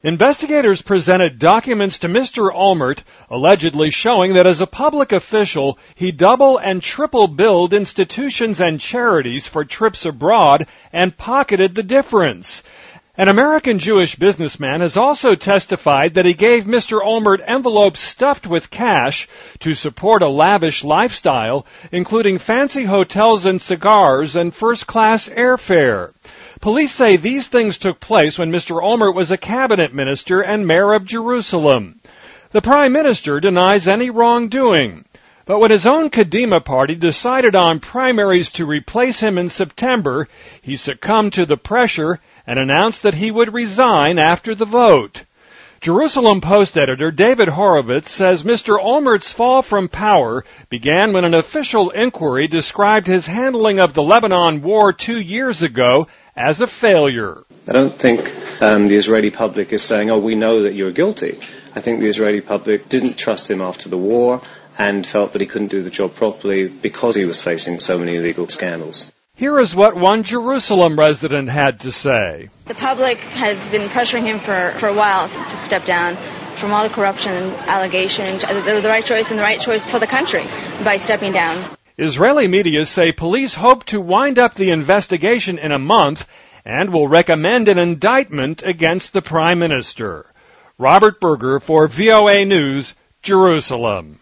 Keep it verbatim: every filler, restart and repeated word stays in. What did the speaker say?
Investigators presented documents to Mister Olmert allegedly showing that as a public official, he double and triple billed institutions and charities for trips abroad and pocketed the difference. An American Jewish businessman has also testified that he gave Mister Olmert envelopes stuffed with cash to support a lavish lifestyle, including fancy hotels and cigars and first-class airfare. Police say these things took place when Mister Olmert was a cabinet minister and mayor of Jerusalem. The prime minister denies any wrongdoing. But when his own Kadima party decided on primaries to replace him in September, he succumbed to the pressure and announced that he would resign after the vote. Jerusalem Post editor David Horowitz says Mister Olmert's fall from power began when an official inquiry described his handling of the Lebanon war two years ago as a failure. I don't think um, the Israeli public is saying, oh, we know that you're guilty. I think the Israeli public didn't trust him after the war and felt that he couldn't do the job properly because he was facing so many illegal scandals. Here is what one Jerusalem resident had to say. The public has been pressuring him for, for a while to step down from all the corruption allegations, the, the right choice and the right choice for the country by stepping down. Israeli media say police hope to wind up the investigation in a month and will recommend an indictment against the prime minister. Robert Berger for V O A News, Jerusalem.